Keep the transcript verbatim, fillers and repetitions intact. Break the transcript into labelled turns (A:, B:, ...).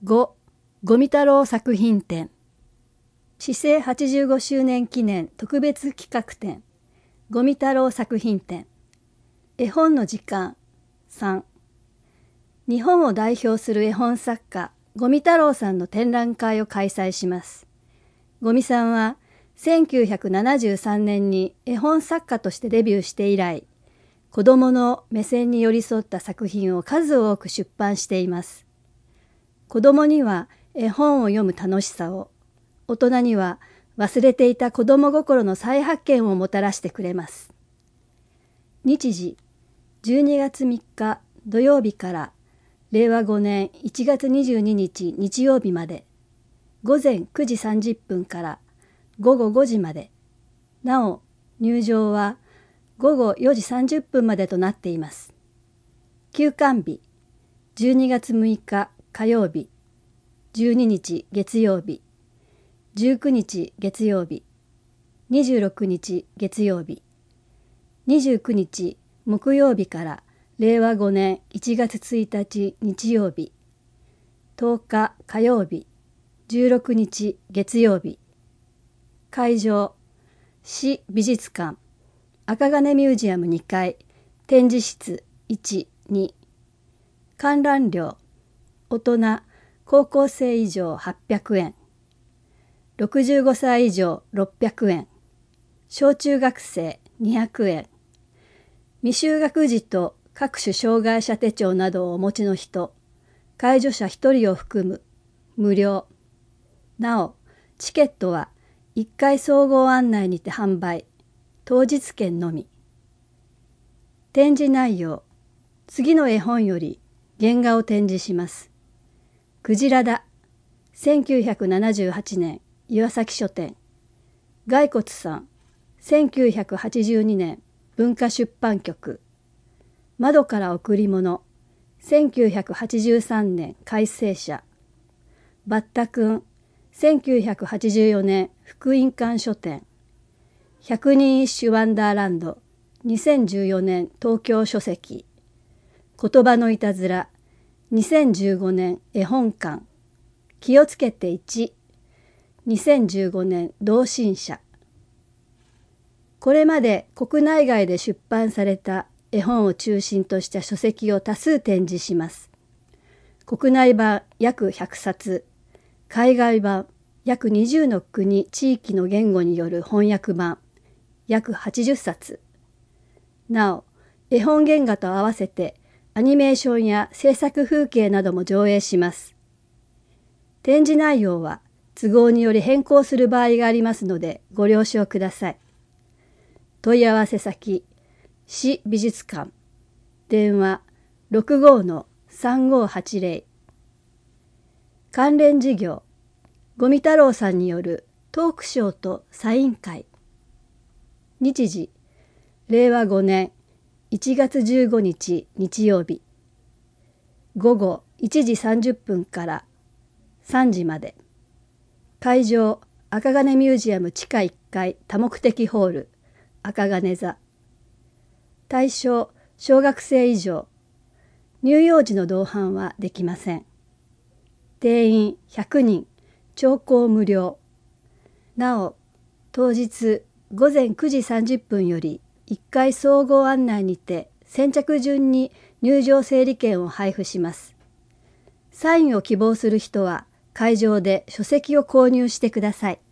A: ご. 五味太郎作品展。市政はちじゅうごしゅうねん記念特別企画展。五味太郎作品展。絵本の時間。さん。日本を代表する絵本作家、五味太郎さんの展覧会を開催します。五味さんはせんきゅうひゃくななじゅうさんねんに絵本作家としてデビューして以来、子どもの目線に寄り添った作品を数多く出版しています。子どもには絵本を読む楽しさを、大人には忘れていた子ども心の再発見をもたらしてくれます。日時、じゅうにがつみっか土曜日かられいわごねんいちがつにじゅうににち日曜日まで、午前くじさんじゅっぷんから午後ごじまで、なお入場は午後よじさんじゅっぷんまでとなっています。休館日、じゅうにがつむいか火曜日、じゅうににち月曜日、じゅうくにち月曜日、にじゅうろくにち月曜日、にじゅうくにち木曜日かられいわごねんいちがつついたち日曜日、とおか火曜日、じゅうろくにち月曜日。会場、市美術館、赤金ミュージアムにかい、展示室いち、に。観覧料、大人、高校生以上はっぴゃくえん。ろくじゅうごさい以上ろっぴゃくえん。小中学生にひゃくえん。未就学児と各種障害者手帳などをお持ちの人、介助者ひとりを含む無料。なお、チケットはいっかい総合案内にて販売。当日券のみ。展示内容。次の絵本より原画を展示します。クジラだ。せんきゅうひゃくななじゅうはちねん岩崎書店。骸骨さん。せんきゅうひゃくはちじゅうにねん文化出版局。窓から贈り物。せんきゅうひゃくはちじゅうさんねん改正社。バッタくん。せんきゅうひゃくはちじゅうよねん福音館書店。百人一首ワンダーランド。にせんじゅうよねん東京書籍。言葉のいたずら。にせんじゅうごねん絵本館。気をつけていち。にせんじゅうごねん同心社。これまで国内外で出版された絵本を中心とした書籍を多数展示します。国内版約ひゃくさつ、海外版約にじゅうの国・地域の言語による翻訳版約はちじゅっさつ。なお、絵本原画と合わせてアニメーションや制作風景なども上映します。展示内容は都合により変更する場合がありますのでご了承ください。問い合わせ先、市美術館、電話 ろくごのさんごはちぜろ。関連事業、五味太郎さんによるトークショーとサイン会。日時、れいわごねんいちがつじゅうごにち日曜日。午後いちじさんじゅっぷんからさんじまで。会場、赤金ミュージアム地下いっかい多目的ホール、赤金座。対象、小学生以上。乳幼児の同伴はできません。定員ひゃくにん、聴講無料。なお、当日ごぜんくじさんじゅっぷんよりいっかい総合案内にて先着順に入場整理券を配布します。サインを希望する人は会場で書籍を購入してください。